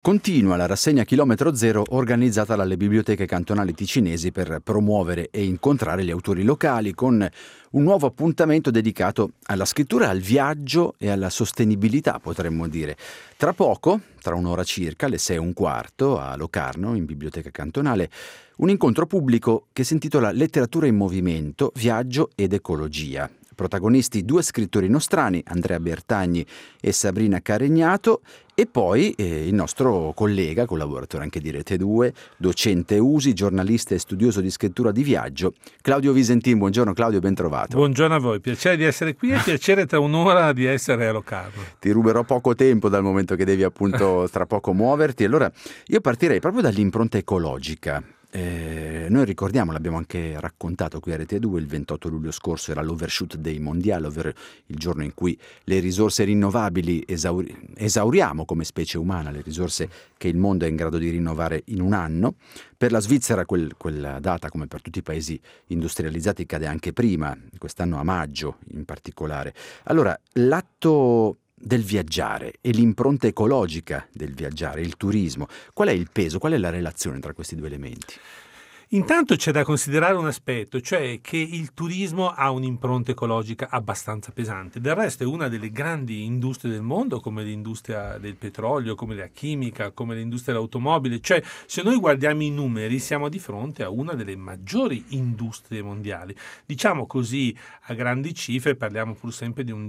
Continua la rassegna Chilometro Zero organizzata dalle biblioteche cantonali ticinesi per promuovere e incontrare gli autori locali con un nuovo appuntamento dedicato alla scrittura, al viaggio e alla sostenibilità, potremmo dire. Tra poco, tra un'ora circa, alle 6:15, a Locarno, in biblioteca cantonale, un incontro pubblico che si intitola Letteratura in movimento, viaggio ed ecologia. Protagonisti due scrittori nostrani, Andrea Bertagni e Sabrina Caregnato, e poi il nostro collega, collaboratore anche di Rete 2, docente USI, giornalista e studioso di scrittura di viaggio, Claudio Visentin. Buongiorno Claudio, ben trovato. Buongiorno a voi, piacere di essere qui e piacere tra un'ora di essere a Locarno. Ti ruberò poco tempo dal momento che devi appunto tra poco muoverti. Allora io partirei proprio dall'impronta ecologica. Noi ricordiamo, l'abbiamo anche raccontato qui a Rete 2, il 28 luglio scorso era l'Overshoot Day mondiale, ovvero il giorno in cui le risorse rinnovabili esauriamo come specie umana, le risorse che il mondo è in grado di rinnovare in un anno. Per la Svizzera quella data, come per tutti i paesi industrializzati, cade anche prima, quest'anno a maggio in particolare. Allora, l'atto del viaggiare e l'impronta ecologica del viaggiare, il turismo, qual è il peso, qual è la relazione tra questi due elementi? Intanto c'è da considerare un aspetto, cioè che il turismo ha un'impronta ecologica abbastanza pesante. Del resto è una delle grandi industrie del mondo, come l'industria del petrolio, come la chimica, come l'industria dell'automobile. Cioè, se noi guardiamo i numeri, siamo di fronte a una delle maggiori industrie mondiali. Diciamo così, a grandi cifre, parliamo pur sempre di un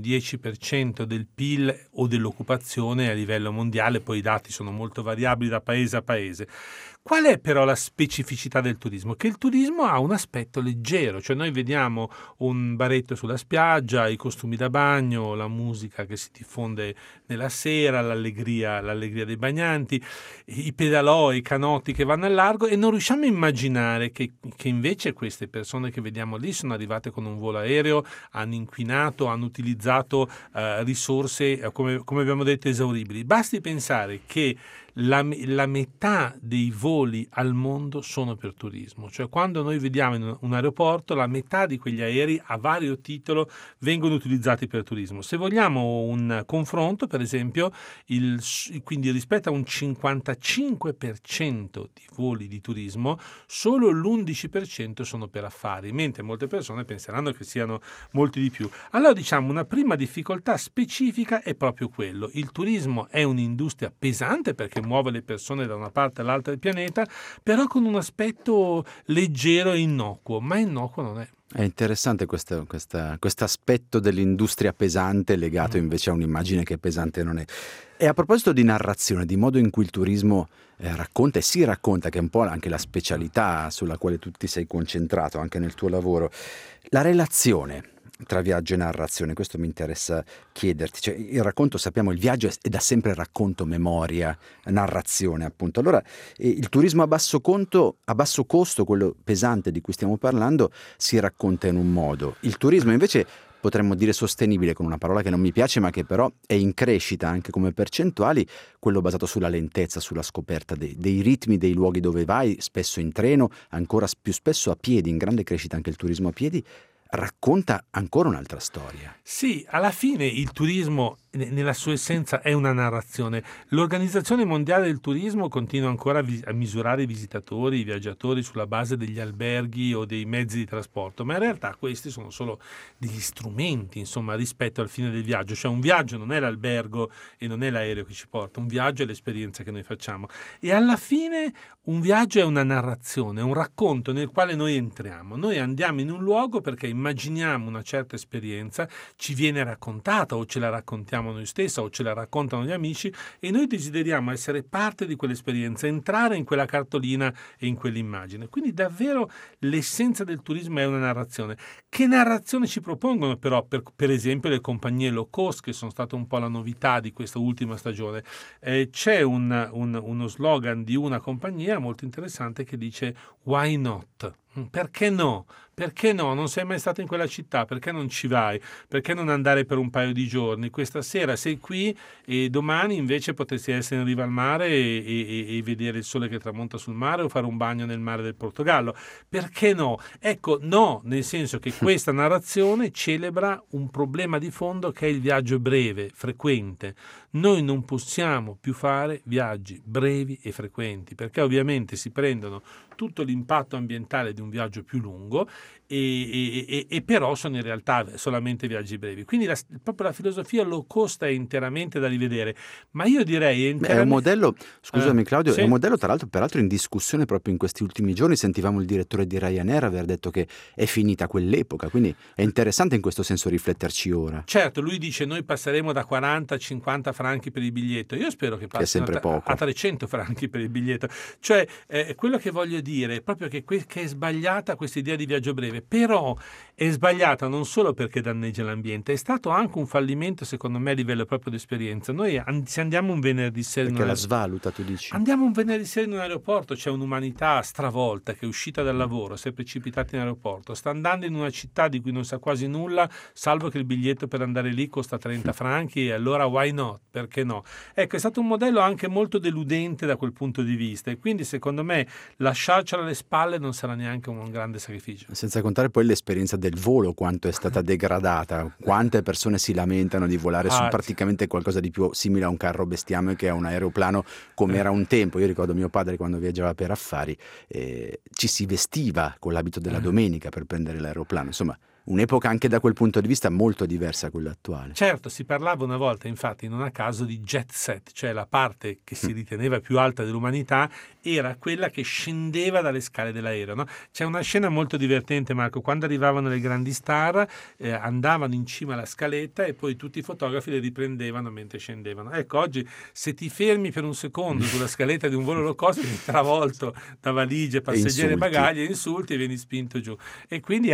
10% del PIL o dell'occupazione a livello mondiale, poi i dati sono molto variabili da paese a paese. Qual è però la specificità del turismo? Che il turismo ha un aspetto leggero, cioè noi vediamo un baretto sulla spiaggia, i costumi da bagno, la musica che si diffonde nella sera, l'allegria dei bagnanti, i pedalò, i canotti che vanno al largo, e non riusciamo a immaginare che invece queste persone che vediamo lì sono arrivate con un volo aereo, hanno inquinato, hanno utilizzato risorse, come abbiamo detto, esauribili. Basti pensare che la metà dei voli al mondo sono per turismo, cioè quando noi vediamo in un aeroporto la metà di quegli aerei a vario titolo vengono utilizzati per turismo. Se vogliamo un confronto, per esempio, quindi rispetto a un 55% di voli di turismo, solo l'11% sono per affari, mentre molte persone penseranno che siano molti di più. Allora diciamo una prima difficoltà specifica è proprio quello: il turismo è un'industria pesante perché muove le persone da una parte all'altra del pianeta, però con un aspetto leggero e innocuo, ma innocuo non è. È interessante questo aspetto dell'industria pesante legato invece a un'immagine che pesante non è. E a proposito di narrazione, di modo in cui il turismo racconta e si racconta, che è un po' anche la specialità sulla quale tu ti sei concentrato anche nel tuo lavoro, la relazione tra viaggio e narrazione, questo mi interessa chiederti. Cioè, il racconto, sappiamo, il viaggio è da sempre racconto, memoria, narrazione appunto. Allora il turismo a basso costo, quello pesante di cui stiamo parlando, si racconta in un modo. Il turismo invece potremmo dire sostenibile, con una parola che non mi piace ma che però è in crescita anche come percentuali, quello basato sulla lentezza, sulla scoperta dei ritmi, dei luoghi dove vai, spesso in treno, ancora più spesso a piedi, in grande crescita anche il turismo a piedi, racconta ancora un'altra storia. Sì, alla fine il turismo nella sua essenza è una narrazione. L'Organizzazione Mondiale del Turismo continua ancora a misurare i visitatori, i viaggiatori sulla base degli alberghi o dei mezzi di trasporto, ma in realtà questi sono solo degli strumenti, insomma, rispetto al fine del viaggio. Cioè un viaggio non è l'albergo e non è l'aereo che ci porta, un viaggio è l'esperienza che noi facciamo. E alla fine un viaggio è una narrazione, un racconto nel quale noi entriamo. Noi andiamo in un luogo perché immaginiamo una certa esperienza, ci viene raccontata o ce la raccontiamo noi stessi o ce la raccontano gli amici, e noi desideriamo essere parte di quell'esperienza, entrare in quella cartolina e in quell'immagine. Quindi davvero l'essenza del turismo è una narrazione. Che narrazione ci propongono però per esempio le compagnie low cost, che sono state un po' la novità di questa ultima stagione? C'è uno slogan di una compagnia molto interessante che dice "Why not?" Perché no? Perché no? Non sei mai stato in quella città, perché non ci vai? Perché non andare per un paio di giorni? Questa sera sei qui e domani invece potresti essere in riva al mare e vedere il sole che tramonta sul mare o fare un bagno nel mare del Portogallo. Perché no? Ecco, no, nel senso che questa narrazione celebra un problema di fondo che è il viaggio breve, frequente. Noi non possiamo più fare viaggi brevi e frequenti, perché ovviamente si prendono tutto l'impatto ambientale di un viaggio più lungo e però sono in realtà solamente viaggi brevi. Quindi proprio la filosofia low cost è interamente da rivedere, ma io direi È un modello, scusami Claudio, sì. è un modello peraltro in discussione proprio in questi ultimi giorni. Sentivamo il direttore di Ryanair aver detto che è finita quell'epoca, quindi è interessante in questo senso rifletterci ora. Certo, lui dice noi passeremo da 40 a 50 franchi per il biglietto, io spero che passino a 300 franchi per il biglietto, cioè quello che voglio dire è proprio che è sbagliata questa idea di viaggio breve, però è sbagliata non solo perché danneggia l'ambiente, è stato anche un fallimento secondo me a livello proprio di esperienza. Noi se andiamo un venerdì sera perché la svaluta, tu dici? Andiamo un venerdì sera in un aeroporto, c'è un'umanità stravolta che è uscita dal lavoro, si è precipitata in aeroporto, sta andando in una città di cui non sa quasi nulla, salvo che il biglietto per andare lì costa 30 franchi e allora why not? Perché no? Ecco, è stato un modello anche molto deludente da quel punto di vista e quindi secondo me lasciarcela alle spalle non sarà neanche un grande sacrificio. Senza contare poi l'esperienza del volo, quanto è stata degradata, quante persone si lamentano di volare su praticamente qualcosa di più simile a un carro bestiame che a un aeroplano come era un tempo. Io ricordo mio padre quando viaggiava per affari, ci si vestiva con l'abito della domenica per prendere l'aeroplano, insomma un'epoca anche da quel punto di vista molto diversa da quella attuale. Certo, si parlava una volta, infatti, non a caso di jet set, cioè la parte che si riteneva più alta dell'umanità era quella che scendeva dalle scale dell'aereo. No? C'è una scena molto divertente, Marco, quando arrivavano le grandi star, andavano in cima alla scaletta e poi tutti i fotografi le riprendevano mentre scendevano. Ecco, oggi se ti fermi per un secondo sulla scaletta di un volo low cost vieni travolto da valigie, passeggeri e bagagli, insulti e vieni spinto giù. E quindi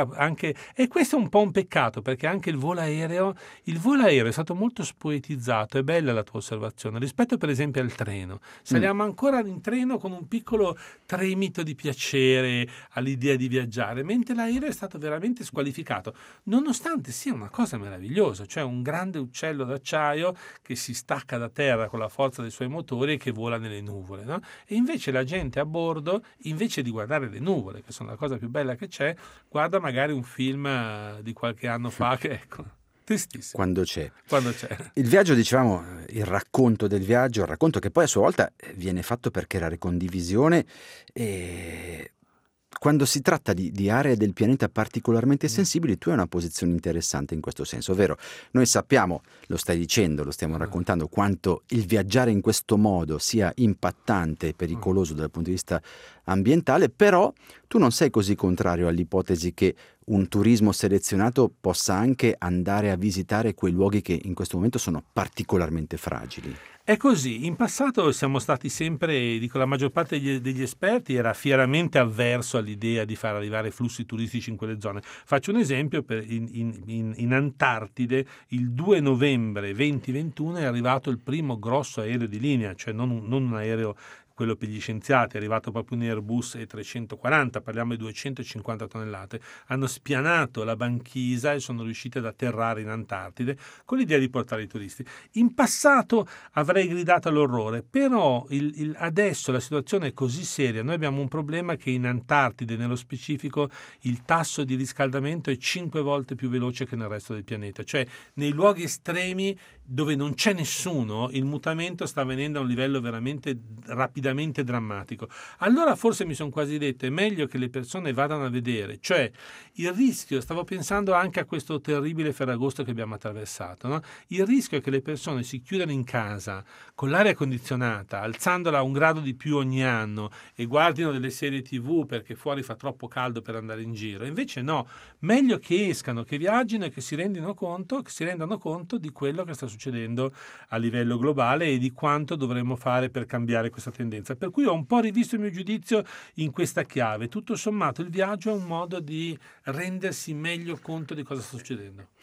e questo è un po' un peccato, perché anche il volo aereo è stato molto spoetizzato. È bella la tua osservazione rispetto per esempio al treno. Saliamo ancora in treno con un piccolo tremito di piacere all'idea di viaggiare, mentre l'aereo è stato veramente squalificato, nonostante sia una cosa meravigliosa, cioè un grande uccello d'acciaio che si stacca da terra con la forza dei suoi motori e che vola nelle nuvole, no? E invece la gente a bordo, invece di guardare le nuvole, che sono la cosa più bella che c'è, guarda magari un film di qualche anno fa che ecco, tristissimo. Quando c'è. Il viaggio, dicevamo, il racconto del viaggio, il racconto che poi a sua volta viene fatto per creare condivisione e quando si tratta di aree del pianeta particolarmente sensibili, tu hai una posizione interessante in questo senso, ovvero noi sappiamo, lo stai dicendo, lo stiamo raccontando, quanto il viaggiare in questo modo sia impattante e pericoloso dal punto di vista ambientale, però tu non sei così contrario all'ipotesi che un turismo selezionato possa anche andare a visitare quei luoghi che in questo momento sono particolarmente fragili. È così, in passato siamo stati sempre, dico la maggior parte degli esperti era fieramente avverso all'idea di far arrivare flussi turistici in quelle zone. Faccio un esempio, in Antartide il 2 novembre 2021 è arrivato il primo grosso aereo di linea, cioè non un aereo quello per gli scienziati, è arrivato proprio un Airbus E340, parliamo di 250 tonnellate, hanno spianato la banchisa e sono riusciti ad atterrare in Antartide con l'idea di portare i turisti. In passato avrei gridato all'orrore, però adesso la situazione è così seria, noi abbiamo un problema che in Antartide, nello specifico, il tasso di riscaldamento è 5 volte più veloce che nel resto del pianeta, cioè nei luoghi estremi dove non c'è nessuno, il mutamento sta avvenendo a un livello veramente rapidamente drammatico. Allora forse mi sono quasi detto, è meglio che le persone vadano a vedere, cioè il rischio, stavo pensando anche a questo terribile Ferragosto che abbiamo attraversato, no? Il rischio è che le persone si chiudano in casa con l'aria condizionata, alzandola a 1 grado di più ogni anno e guardino delle serie TV perché fuori fa troppo caldo per andare in giro. Invece no, meglio che escano, che viaggino e che si rendano conto di quello che sta succedendo a livello globale e di quanto dovremmo fare per cambiare questa tendenza. Per cui ho un po' rivisto il mio giudizio in questa chiave. Tutto sommato il viaggio è un modo di rendersi meglio conto di cosa sta succedendo.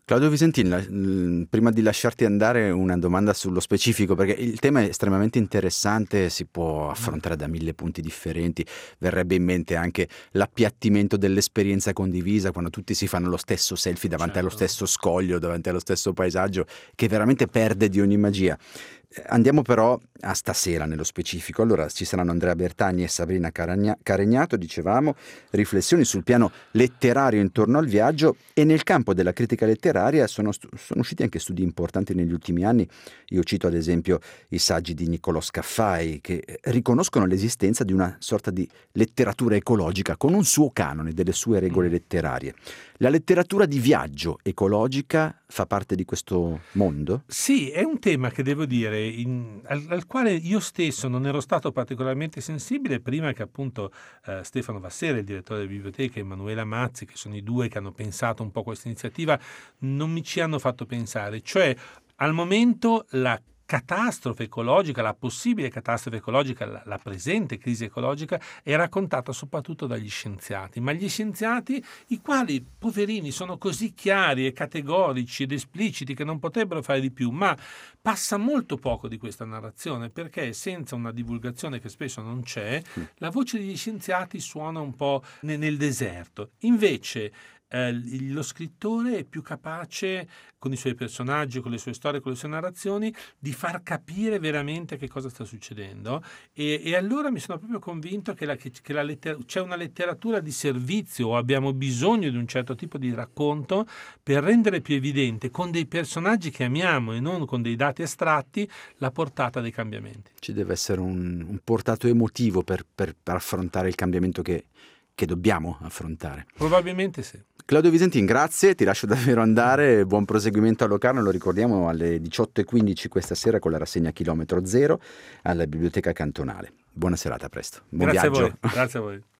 Claudio Visentin, prima di lasciarti andare una domanda sullo specifico, perché il tema è estremamente interessante, si può affrontare da 1000 punti differenti, verrebbe in mente anche l'appiattimento dell'esperienza condivisa, quando tutti si fanno lo stesso selfie davanti allo stesso scoglio, davanti allo stesso paesaggio, che veramente perde di ogni magia. Andiamo però a stasera nello specifico. Allora ci saranno Andrea Bertagni e Sabrina Caregnato, dicevamo, riflessioni sul piano letterario intorno al viaggio, e nel campo della critica letteraria sono usciti anche studi importanti negli ultimi anni. Io cito ad esempio i saggi di Niccolò Scaffai, che riconoscono l'esistenza di una sorta di letteratura ecologica con un suo canone, delle sue regole letterarie. La letteratura di viaggio ecologica fa parte di questo mondo? Sì, è un tema che devo dire al quale io stesso non ero stato particolarmente sensibile prima che appunto Stefano Vassera, il direttore della biblioteca, e Emanuela Mazzi, che sono i due che hanno pensato un po' questa iniziativa, non mi ci hanno fatto pensare. Cioè, al momento la catastrofe ecologica, la possibile catastrofe ecologica, la presente crisi ecologica è raccontata soprattutto dagli scienziati, ma gli scienziati, i quali, poverini, sono così chiari e categorici ed espliciti che non potrebbero fare di più, ma passa molto poco di questa narrazione, perché senza una divulgazione che spesso non c'è, la voce degli scienziati suona un po' nel deserto. Invece lo scrittore è più capace, con i suoi personaggi, con le sue storie, con le sue narrazioni, di far capire veramente che cosa sta succedendo, e allora mi sono proprio convinto che c'è una letteratura di servizio, o abbiamo bisogno di un certo tipo di racconto per rendere più evidente, con dei personaggi che amiamo e non con dei dati astratti, la portata dei cambiamenti. Ci deve essere un portato emotivo per affrontare il cambiamento che dobbiamo affrontare. Probabilmente sì. Claudio Visentin, grazie, ti lascio davvero andare, buon proseguimento a Locarno, lo ricordiamo alle 18:15 questa sera con la rassegna Chilometro Zero alla Biblioteca Cantonale. Buona serata, a presto. Buon Grazie viaggio. a voi. Grazie a voi.